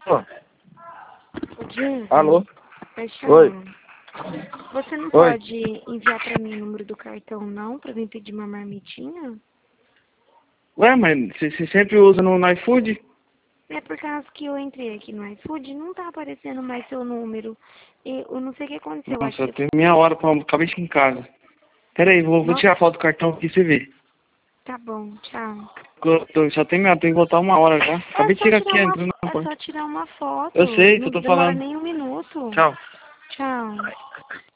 Jason, Alô? Paixão, Oi. você não Oi. pode enviar pra mim o número do cartão, não? Pra mim pedir uma marmitinha? Ué, mas você sempre usa no iFood? É por causa que eu entrei aqui no iFood, não tá aparecendo mais seu número. Eu não sei o que aconteceu. Nossa, Acho eu que... tenho meia hora pra... Acabei de ir em casa. Pera aí, vou Nossa, tirar a foto do cartão aqui e você vê. tá bom, tchau. Só tem meia hora, tem que voltar uma hora já. Acabei de chegar aqui, entrando na É porta. só tirar uma foto. Eu sei, que Não eu tô demora falando. nem um minuto. Tchau. Tchau.